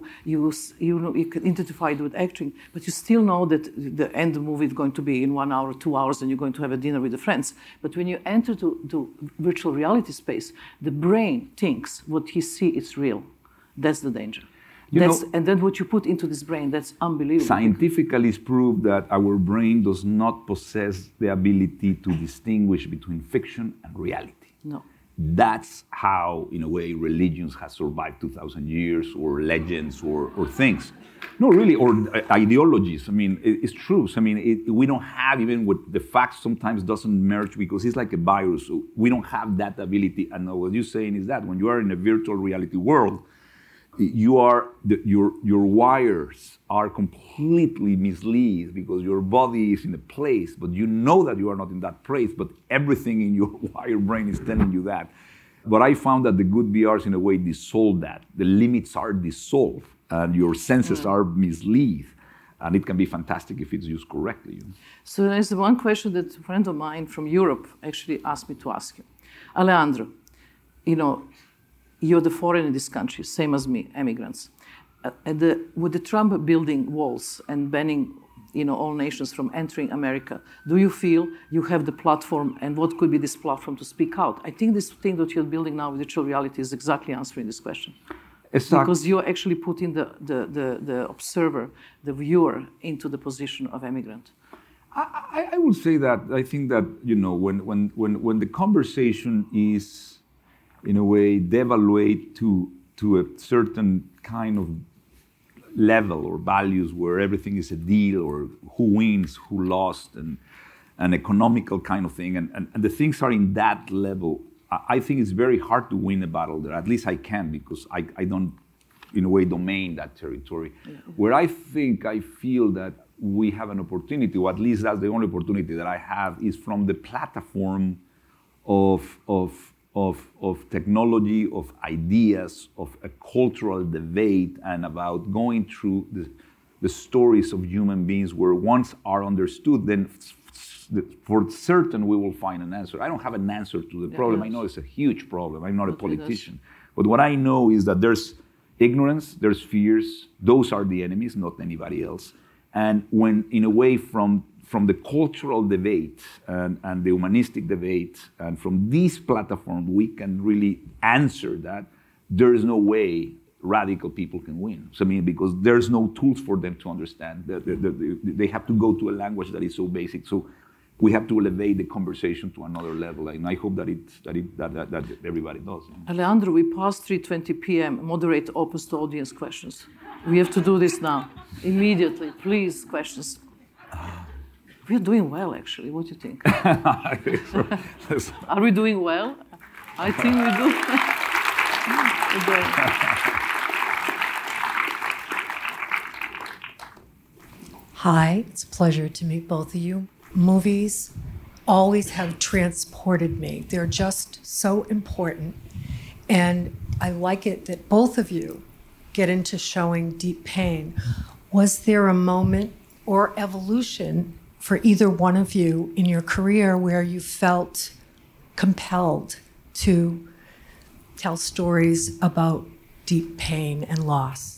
can identify with acting, but you still know that the end of the movie is going to be in 1 hour, 2 hours, and you're going to have a dinner with the friends. But when you enter to virtual reality space, the brain thinks what he sees is real. That's the danger. And then what you put into this brain, that's unbelievable. Scientifically, it's proved that our brain does not possess the ability to distinguish between fiction and reality. No. That's how, in a way, religions have survived 2,000 years, or legends, or things. No, really, or ideologies. I mean, it's true. I mean, we don't have, even with the facts sometimes doesn't merge because it's like a virus. So we don't have that ability. And what you're saying is that when you are in a virtual reality world, your wires are completely mislead because your body is in a place, but you know that you are not in that place, but everything in your wire brain is telling you that. But I found that the good VRs, in a way, dissolve that. The limits are dissolved, and your senses are mislead. And it can be fantastic if it's used correctly. So there's one question that a friend of mine from Europe actually asked me to ask you. Alejandro, you're the foreigner in this country, same as me, immigrants. With the Trump building walls and banning, all nations from entering America, do you feel you have the platform, and what could be this platform to speak out? I think this thing that you're building now with virtual reality is exactly answering this question. Because you're actually putting the observer, the viewer, into the position of immigrant. I would say that I think that when the conversation is, in a way, devaluate to a certain kind of level or values where everything is a deal, or who wins, who lost, and an economical kind of thing, and the things are in that level, I think it's very hard to win a battle there. At least I can, because I don't, in a way, domain that territory. Yeah. Where I feel that we have an opportunity, or at least that's the only opportunity that I have, is from the platform of technology, of ideas, of a cultural debate, and about going through the stories of human beings, where once are understood, then for certain we will find an answer. I don't have an answer to the problem. I know it's a huge problem. I'm not a politician. But what I know is that there's ignorance, there's fears. Those are the enemies, not anybody else. And when, in a way, from from the cultural debate and the humanistic debate, and from this platform, we can really answer that. There is no way radical people can win. So, I mean, because there's no tools for them to understand. They have to go to a language that is so basic. So we have to elevate the conversation to another level, and I hope that everybody does. Alejandro, we passed 3:20 p.m. Moderate opens to audience questions. We have to do this now, immediately. Please, questions. We're doing well, actually. What do you think? Are we doing well? I think we do. Hi, it's a pleasure to meet both of you. Movies always have transported me. They're just so important. And I like it that both of you get into showing deep pain. Was there a moment or evolution for either one of you in your career where you felt compelled to tell stories about deep pain and loss?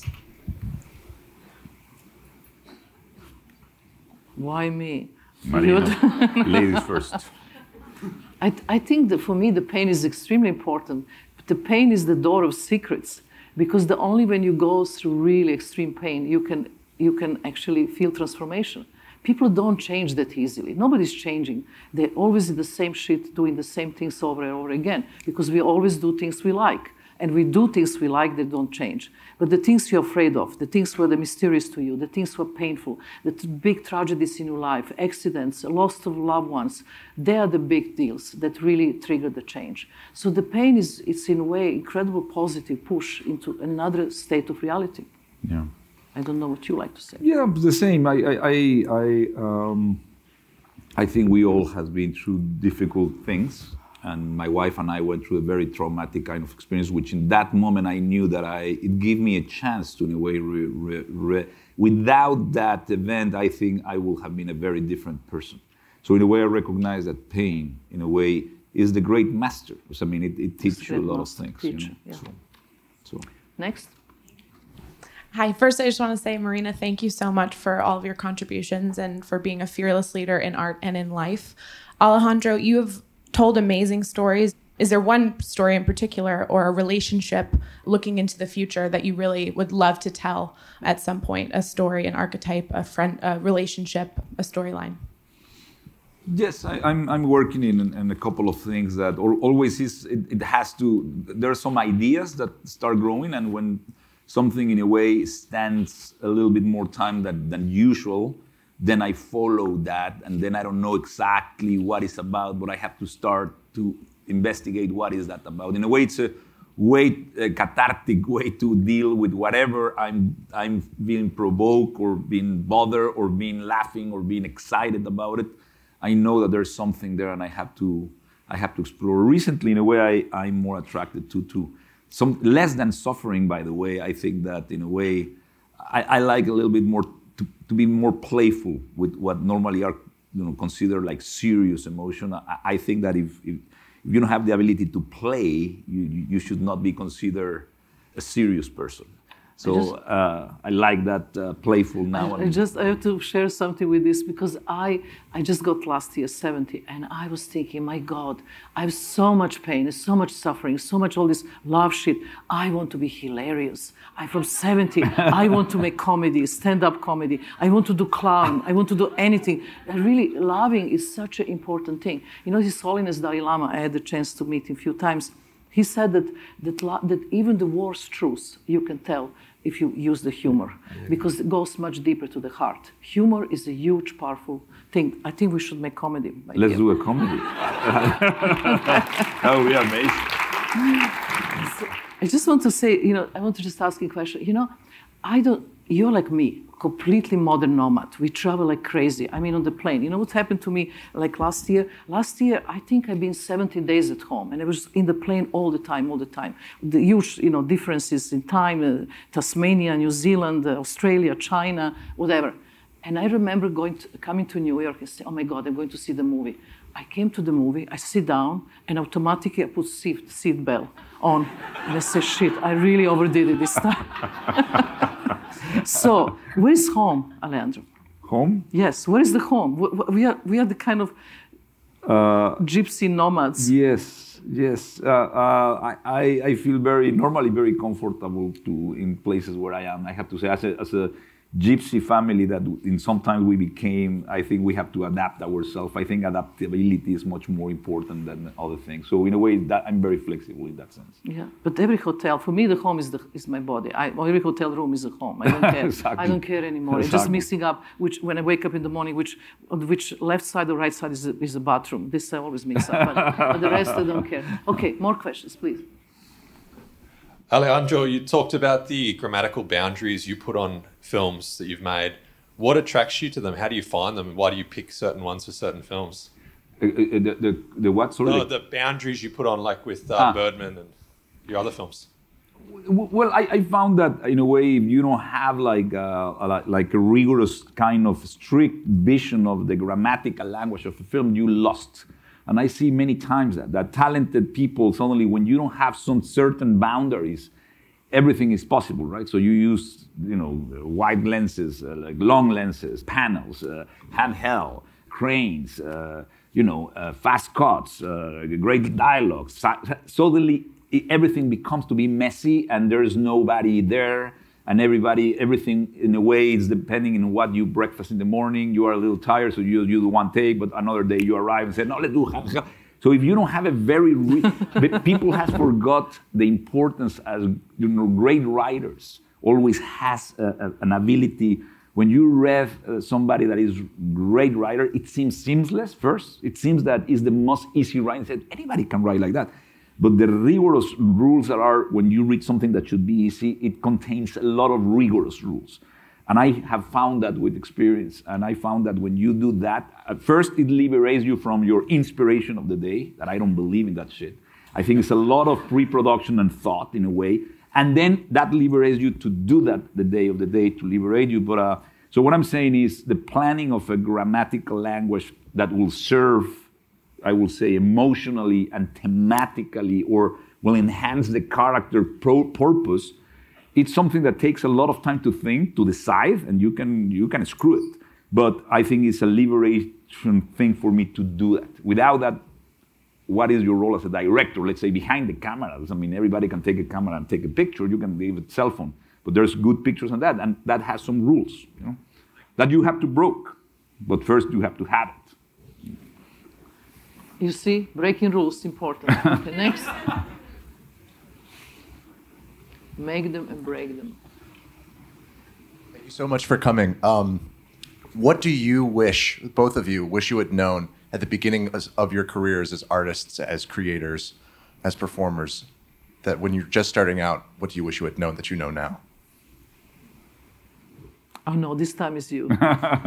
Why me? Marina, ladies first. I think that for me the pain is extremely important. But the pain is the door of secrets, because only when you go through really extreme pain you can actually feel transformation. People don't change that easily. Nobody's changing. They're always in the same shit, doing the same things over and over again, because we always do things we like. And we do things we like that don't change. But the things you're afraid of, the things were mysterious to you, the things were painful, the big tragedies in your life, accidents, loss of loved ones, they are the big deals that really trigger the change. So the pain it's in a way incredible positive push into another state of reality. Yeah. I don't know what you like to say. Yeah, the same. I think we all have been through difficult things. And my wife and I went through a very traumatic kind of experience, which in that moment I knew that it gave me a chance to, in a way, without that event, I think I would have been a very different person. So in a way, I recognize that pain, in a way, is the great master. I mean, it teaches you a lot of things. Teacher, you know? yeah. So. Next. Hi, first I just want to say, Marina, thank you so much for all of your contributions and for being a fearless leader in art and in life. Alejandro, you have told amazing stories. Is there one story in particular or a relationship looking into the future that you really would love to tell at some point? A story, an archetype, a friend, a relationship, a storyline? Yes, I'm working in a couple of things that always is, it has to, there are some ideas that start growing, and when something in a way stands a little bit more time than usual, then I follow that, and then I don't know exactly what it's about, but I have to start to investigate what is that about. In a way, it's a cathartic way to deal with whatever I'm being provoked or being bothered or being laughing or being excited about it. I know that there's something there, and I have to explore. Recently, in a way, I'm more attracted to some less than suffering. By the way, I think that in a way, I like a little bit more. To be more playful with what normally are considered like serious emotion. I think that if you don't have the ability to play, you should not be considered a serious person. So I like that playful now. I have to share something with this, because I just got last year 70, and I was thinking, my God, I have so much pain, so much suffering, so much all this love shit. I want to be hilarious. I'm from 70. I want to make comedy, stand-up comedy. I want to do clown. I want to do anything. And really, loving is such an important thing. You know, His Holiness Dalai Lama, I had the chance to meet him a few times. He said that even the worst truths you can tell if you use the humor, because it goes much deeper to the heart. Humor is a huge, powerful thing. I think we should make comedy. Let's do a comedy. That would be amazing. So, I just want to say, I want to just ask you a question. You're like me, completely modern nomad. We travel like crazy. I mean, on the plane. You know what happened to me like last year? Last year, I think I've been 17 days at home, and I was in the plane all the time. The huge, differences in time, Tasmania, New Zealand, Australia, China, whatever. And I remember coming to New York and saying, oh my God, I'm going to see the movie. I came to the movie, I sit down, and automatically I put seat belt on. And I said, shit, I really overdid it this time. So, where's home, Alejandro? Home? Yes. Where is the home? We are the kind of gypsy nomads. Yes, yes. I feel normally very comfortable in places where I am. I have to say, as a gypsy family that sometimes we became, I think we have to adapt ourselves. I think adaptability is much more important than other things. So in a way, that I'm very flexible in that sense. Yeah, but every hotel, for me, the home is my body. Every hotel room is a home. I don't care. Exactly. I don't care anymore. Exactly. It's just mixing up when I wake up in the morning, which left side or right side is a bathroom. This I always mix up, but the rest I don't care. Okay, more questions, please. Alejandro, you talked about the grammatical boundaries you put on films that you've made. What attracts you to them? How do you find them? Why do you pick certain ones for certain films? The what? Sorry? No, the boundaries you put on, like with Birdman and your other films. Well, I found that in a way, if you don't have like a rigorous kind of strict vision of the grammatical language of a film, you lost. And I see many times that talented people, suddenly when you don't have some certain boundaries, everything is possible, right? So you use, wide lenses, like long lenses, panels, handheld, cranes, fast cuts, great dialogue. Suddenly everything becomes to be messy and there's nobody there. And everything in a way is depending on what you breakfast in the morning. You are a little tired, so you do one take, but another day you arrive and say, no, let's do half. So if you don't have a people has forgot the importance as great writers always has an ability. When you read somebody that is great writer, it seems seamless first. It seems that it's the most easy writing. Said anybody can write like that. But the rigorous rules that are, when you read something that should be easy, it contains a lot of rigorous rules. And I have found that with experience. And I found that when you do that, at first it liberates you from your inspiration of the day, that I don't believe in that shit. I think it's a lot of pre-production and thought in a way. And then that liberates you to do that the day of the day, to liberate you. But so what I'm saying is the planning of a grammatical language that will serve, I will say, emotionally and thematically, or will enhance the character purpose, it's something that takes a lot of time to think, to decide, and you can screw it. But I think it's a liberation thing for me to do that. Without that, what is your role as a director? Let's say behind the cameras. I mean, everybody can take a camera and take a picture. You can leave a cell phone, but there's good pictures on that, and that has some rules, that you have to break. But first, you have to have it. You see, breaking rules is important. Okay, next. Make them and break them. Thank you so much for coming. What do you wish, both of you, wish you had known at the beginning of your careers as artists, as creators, as performers, that when you're just starting out, what do you wish you had known that you know now? Oh no, this time is you.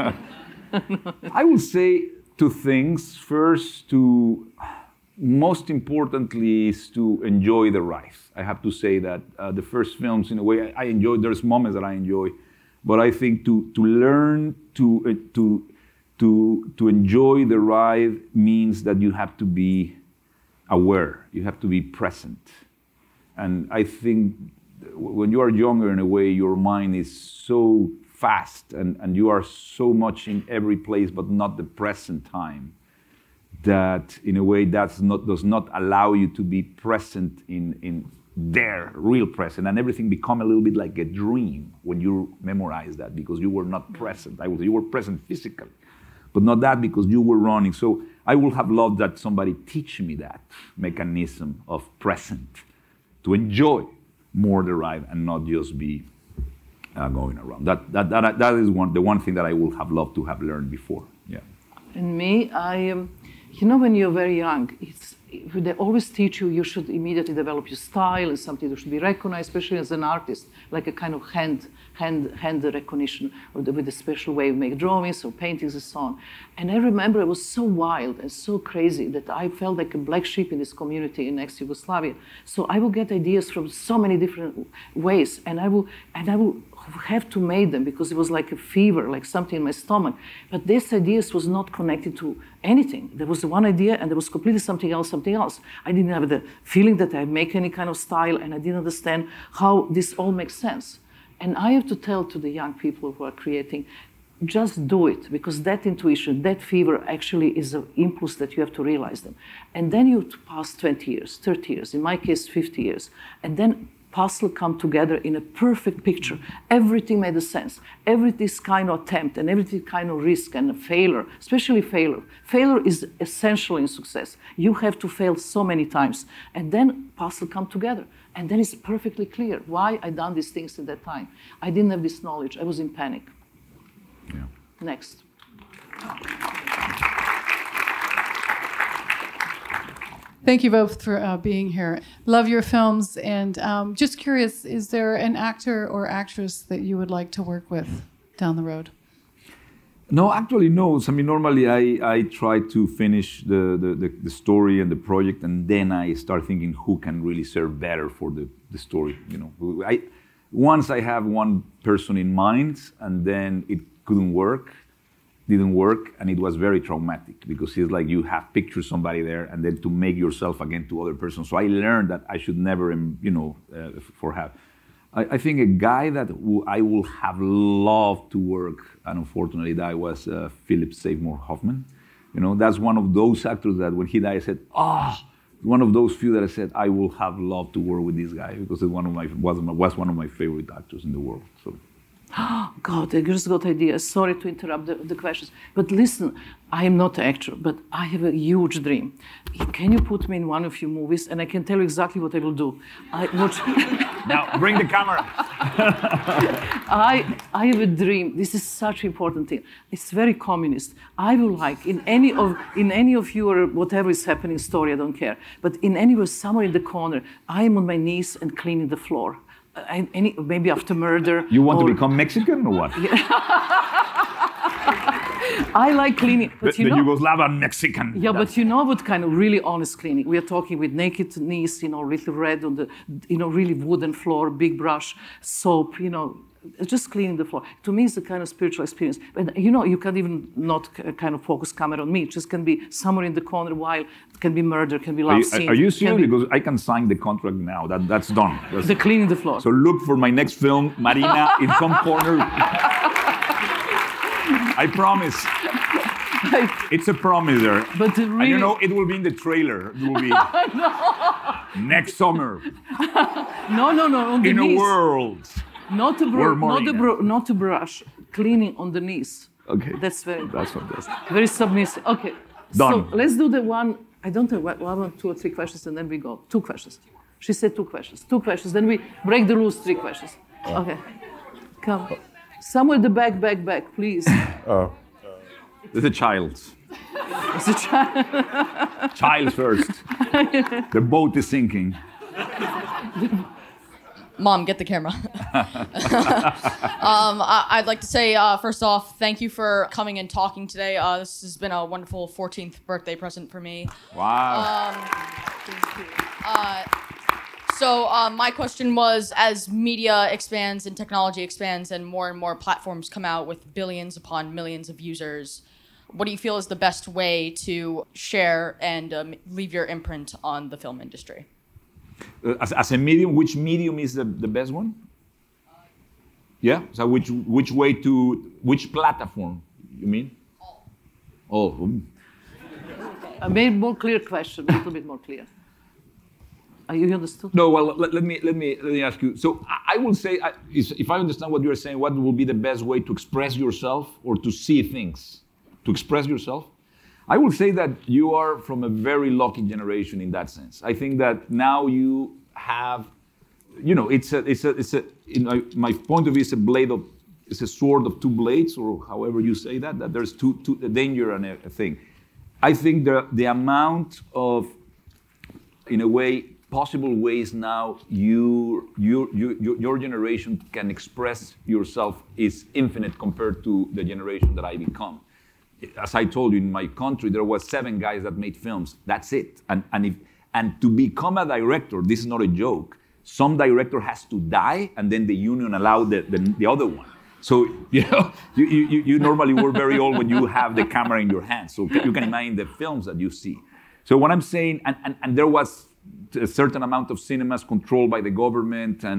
I would say two things. First, most importantly, is to enjoy the ride. I have to say that the first films, in a way, I enjoy. There's moments that I enjoy, but I think to learn to enjoy the ride means that you have to be aware. You have to be present, and I think when you are younger, in a way, your mind is so fast and you are so much in every place but not the present time, that in a way does not allow you to be present in there, real present, and everything become a little bit like a dream when you memorize that, because you were not present. You were present physically, but not that because you were running. So I would have loved that somebody teach me that mechanism of present, to enjoy more the ride and not just be going around. That is the one thing that I would have loved to have learned before. Yeah. And me, when you're very young, they always teach you should immediately develop your style and something that should be recognized, especially as an artist, like a kind of hand recognition, or with a special way of make drawings or paintings and so on. And I remember I was so wild and so crazy that I felt like a black sheep in this community in ex-Yugoslavia. So I would get ideas from so many different ways, and I will have to make them because it was like a fever, like something in my stomach. But these ideas was not connected to anything. There was one idea and there was completely something else. I didn't have the feeling that I make any kind of style, and I didn't understand how this all makes sense. And I have to tell to the young people who are creating, just do it, because that intuition, that fever actually is an impulse that you have to realize them. And then you pass 20 years, 30 years, in my case, 50 years. And then puzzle come together in a perfect picture. Everything made a sense. Every this kind of attempt and every kind of risk and failure, especially failure. Failure is essential in success. You have to fail so many times. And then puzzle come together. And then it's perfectly clear why I done these things at that time. I didn't have this knowledge. I was in panic. Yeah. Next. Thank you both for being here. Love your films, and just curious, is there an actor or actress that you would like to work with down the road? No, actually, no. I mean, normally I try to finish the story and the project, and then I start thinking who can really serve better for the story. You know, once I have one person in mind, and then it didn't work, and it was very traumatic, because it's like you have pictured somebody there, and then to make yourself again to other person. So I learned that I should never, I think a guy that I would have loved to work, and unfortunately died, was Philip Seymour Hoffman. You know, that's one of those actors that when he died, I said, one of those few that I said I would have loved to work with this guy, because it's was one of my favorite actors in the world. So. Oh, God, I just got ideas. Sorry to interrupt the questions. But listen, I am not an actor, but I have a huge dream. Can you put me in one of your movies, and I can tell you exactly what I will do? Now, bring the camera. I have a dream. This is such an important thing. It's very communist. I will like, in any of your, whatever is happening story, I don't care, but in anywhere, somewhere in the corner, I am on my knees and cleaning the floor. Maybe after murder. You want to become Mexican or what? I like cleaning. But the Yugoslav Mexican. Yeah, but you know what kind of really honest cleaning? We are talking with naked knees, little red on the, really wooden floor, big brush, soap, just cleaning the floor. To me, it's a kind of spiritual experience. But you can even not kind of focus camera on me. It just can be somewhere in the corner while it can be murder, can be love scene. Are you serious? Because I can sign the contract now. That's done. The cleaning the floor. So look for my next film, Marina, in some corner. I promise. It's a promise there. But really, and it will be in the trailer. It will be next summer. No, on the in knees. A world. Not to brush, cleaning on the knees. Okay. That's fantastic. Very submissive. Okay. Done. So let's do the one. I don't know, 1, 2 or 3 questions, and then we go. 2 questions. She said 2 questions. 2 questions. Then we break the rules. 3 questions. Okay. Come. Somewhere in the back, please. There's a child. It's a child. Child first. The boat is sinking. Mom, get the camera. I'd like to say, first off, thank you for coming and talking today. This has been a wonderful 14th birthday present for me. Wow. So my question was, as media expands and technology expands and more platforms come out with billions upon millions of users, what do you feel is the best way to share and leave your imprint on the film industry? As a medium, which medium is the best one? Yeah. So which platform? You mean? Oh. I made more clear question, a little bit more clear. Are you understood? No. Well, let me ask you. So I will say, if I understand what you are saying, what will be the best way to express yourself or to see things, to express yourself? I will say that you are from a very lucky generation in that sense. I think that now you have, my point of view is it's a sword of 2 blades, or however you say that there's a danger and a thing. I think the amount of, in a way, possible ways now your generation can express yourself is infinite compared to the generation that I become. As I told you, in my country, there was 7 guys that made films. That's it. And to become a director, this is not a joke. Some director has to die, and then the union allowed the other one. So you normally were very old when you have the camera in your hands. So you can imagine the films that you see. So what I'm saying, and there was a certain amount of cinemas controlled by the government, and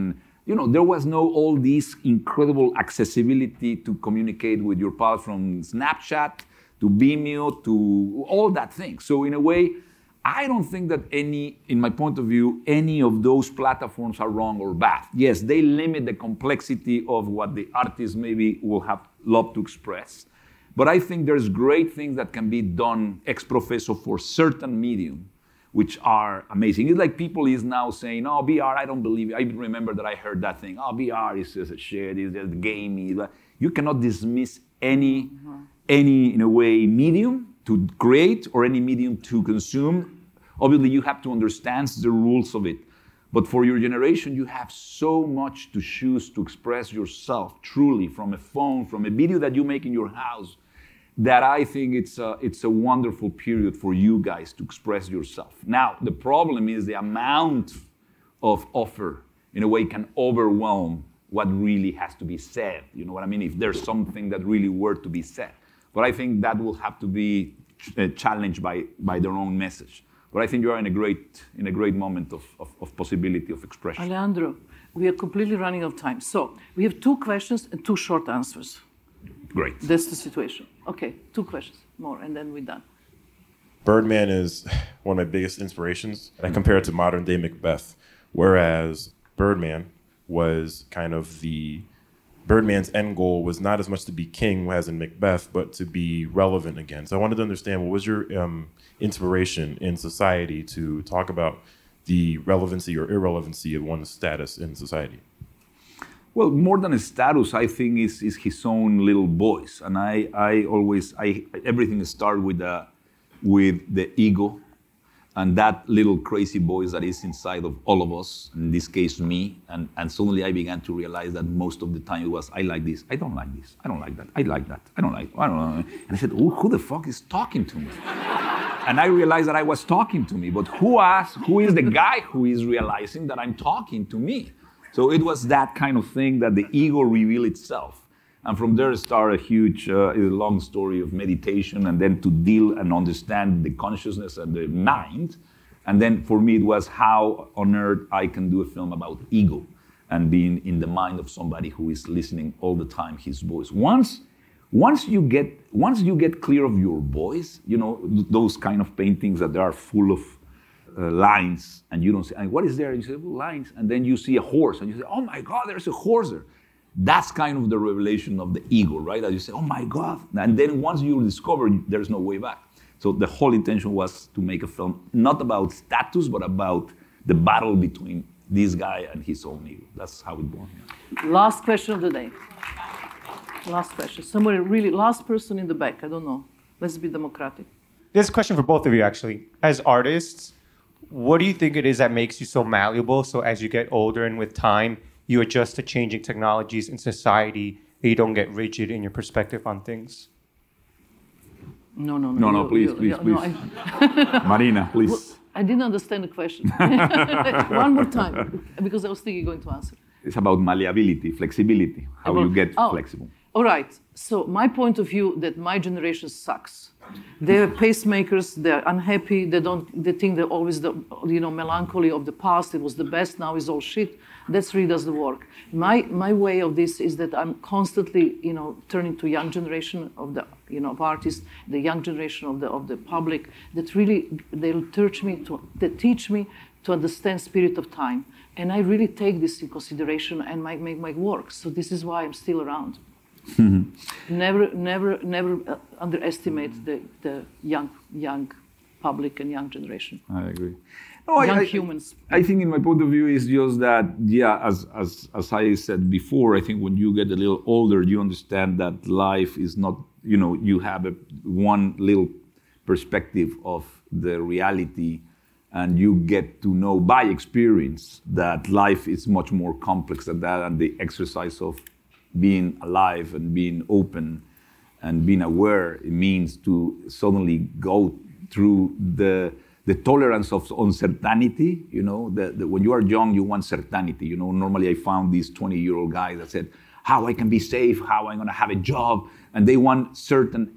there was no all this incredible accessibility to communicate with your pals from Snapchat to Vimeo to all that thing. So in a way, I don't think that in my point of view, any of those platforms are wrong or bad. Yes, they limit the complexity of what the artist maybe will have loved to express. But I think there's great things that can be done ex professo for certain medium, which are amazing. It's like people is now saying, oh, VR, I don't believe it. I remember that I heard that thing. Oh, VR is just a shit, it's just gamey. You cannot dismiss any, in a way, medium to create or any medium to consume. Obviously, you have to understand the rules of it. But for your generation, you have so much to choose to express yourself truly from a phone, from a video that you make in your house, that I think it's a wonderful period for you guys to express yourself. Now, the problem is the amount of offer, in a way, can overwhelm what really has to be said. You know what I mean? If there's something that really were to be said. But I think that will have to be challenged by their own message. But I think you are in a great moment of possibility of expression. Alejandro, we are completely running out of time. So we have 2 questions and 2 short answers. Great. That's the situation. Okay, 2 questions more, and then we're done. Birdman is one of my biggest inspirations. I compare it to modern day Macbeth, whereas Birdman was kind of Birdman's end goal was not as much to be king as in Macbeth, but to be relevant again. So I wanted to understand, what was your inspiration in society to talk about the relevancy or irrelevancy of one's status in society? Well, more than a status, I think is his own little voice, and everything starts with the ego, and that little crazy voice that is inside of all of us. In this case, me, and suddenly I began to realize that most of the time it was I like this, I don't like this, I don't like that, I like that, I don't know, and I said, oh, who the fuck is talking to me? And I realized that I was talking to me, but who is the guy who is realizing that I'm talking to me? So it was that kind of thing that the ego revealed itself. And from there started a huge, long story of meditation, and then to deal and understand the consciousness and the mind. And then for me, it was how on earth I can do a film about ego and being in the mind of somebody who is listening all the time, his voice. Once you get clear of your voice, those kind of paintings that they are full of lines, and you don't say, what is there? And you say, well, lines, and then you see a horse, and you say, oh my God, there's a horse there. That's kind of the revelation of the ego, right? That you say, oh my God. And then once you discover, there's no way back. So the whole intention was to make a film not about status, but about the battle between this guy and his own ego. That's how it born. Yeah. Last question of the day. Last question. Somebody really, last person in the back. I don't know. Let's be democratic. This is a question for both of you, actually. As artists, what do you think it is that makes you so malleable? So as you get older and with time, you adjust to changing technologies in society, and you don't get rigid in your perspective on things? No, please. Marina, please. Well, I didn't understand the question. One more time, because I was thinking you're going to answer. It's about malleability, flexibility, how you get flexible. All right. So my point of view that my generation sucks. They're pacemakers. They're unhappy. They think they're always the melancholy of the past. It was the best. Now it's all shit. That really doesn't work. My way of this is that I'm constantly turning to young generation of the of artists, the young generation of the public that really they'll teach me to understand spirit of time, and I really take this in consideration and make my work. So this is why I'm still around. Never underestimate the young public and young generation. I agree. Young humans. I think in my point of view is just that, as I said before, I think when you get a little older, you understand that life is not, you have one little perspective of the reality, and you get to know by experience that life is much more complex than that, and the exercise of being alive and being open and being aware, it means to suddenly go through the tolerance of uncertainty. When you are young, you want certainty. Normally I found these 20-year-old guys that said, how I can be safe, how I'm going to have a job, and they want certainty.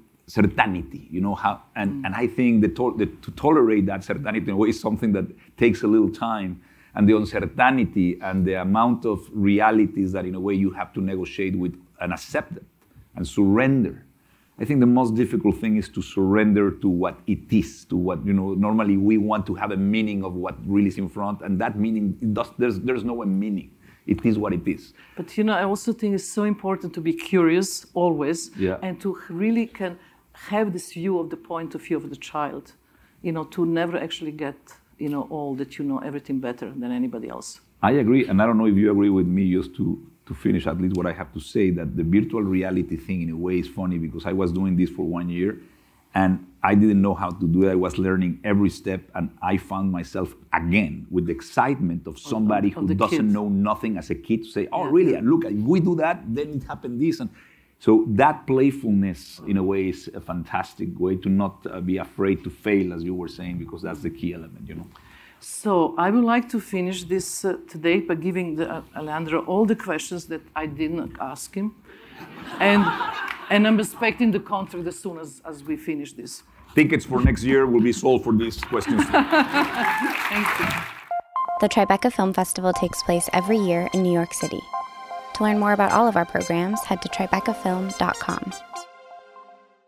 And I think to tolerate that certainty in a way is something that takes a little time. and the uncertainty and the amount of realities that in a way you have to negotiate with and accept them and surrender. I think the most difficult thing is to surrender to what it is, to what, normally we want to have a meaning of what really is in front, and that meaning, there's no meaning. It is what it is. But I also think it's so important to be curious always, and to really can have this view of the point of view of the child, to never actually get, all that you know everything better than anybody else. I agree, and I don't know if you agree with me, just to finish at least what I have to say, that the virtual reality thing in a way is funny because I was doing this for 1 year and I didn't know how to do it. I was learning every step and I found myself again with the excitement of somebody who doesn't know nothing as a kid to say, oh really, and look, if we do that, then it happened this. And so that playfulness in a way is a fantastic way to not be afraid to fail, as you were saying, because that's the key element, So I would like to finish this today by giving Alejandro all the questions that I didn't ask him. And I'm expecting the contract as soon as we finish this. Tickets for next year will be sold for these questions. Thank you. The Tribeca Film Festival takes place every year in New York City. To learn more about all of our programs, head to tribecafilm.com.